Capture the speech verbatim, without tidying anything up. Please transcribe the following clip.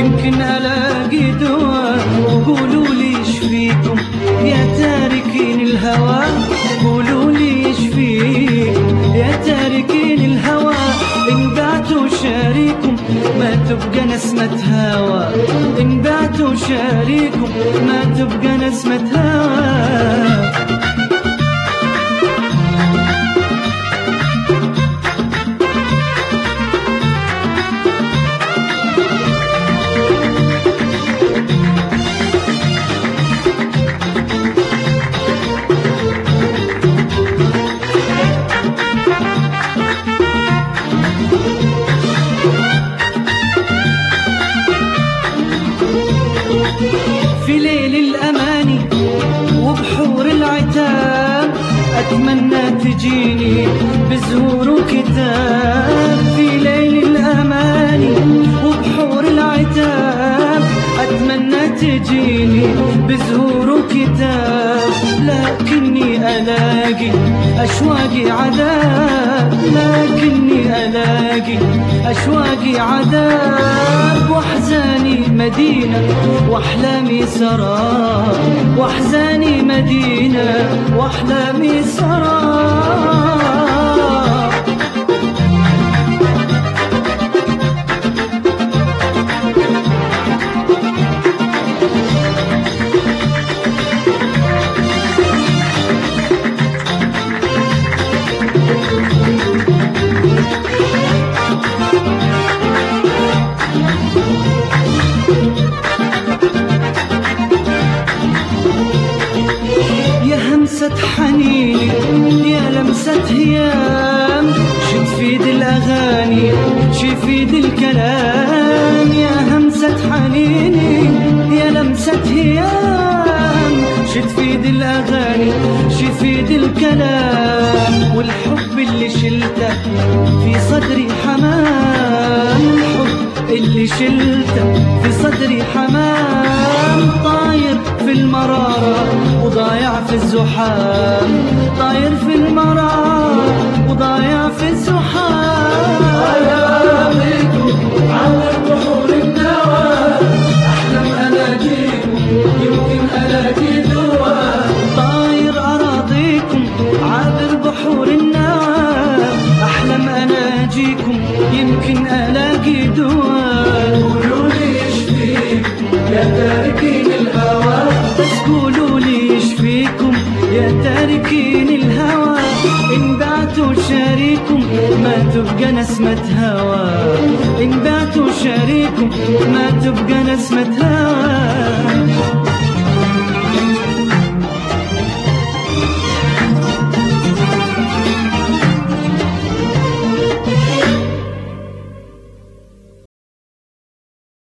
يمكن ألاقي دواء. قولوا لي ايش فيكم يا تاركين الهوى، قولوا لي ايش فيكم يا تاركين الهوى. إن بعتوا شاريكم ما تبقى نسمة هوى، إن بعتوا شاريكم ما تبقى نسمة هوى. في ليل الأماني وبحور العتاب أتمنى تجيني بزهور وكتاب. في ليل الأماني وبحور العتاب أتمنى تجيني بزهور وكتاب. لكني ألاقي أشواقي عذاب، لكني ألاقي أشواقي عذاب. وأحزاني مدينة وأحلامي سراب، وأحزاني مدينة وأحلامي سراب. همسة حنيني يا لمسة هيام، شي تفيد الأغاني شي يفيد الكلام. يا همسة حنيني يا لمسة هيام، شي تفيد الأغاني شي يفيد الكلام. والحب اللي شلته في صدري حمام، الحب اللي شلته في صدري حمام. طاير في المرارة وضايع في الزحام، طاير في المرارة وضايع في الزحام. ألاقيكم على بحور النوى، أحلم ألاقيكم يمكن ألاقي دواء. طاير أراضيكم عابر بحور النوى، أحلم أناجيكم يمكن ألاقي دواء. قولوا لي ايش فيكم يا تاركين الهوى، بس قولوا لي ايش فيكم يا تاركين الهوى. إن بعتوا شاريكم ما تبقى نسمة هوى، إن بعتوا شاريكم ما تبقى نسمة هوى.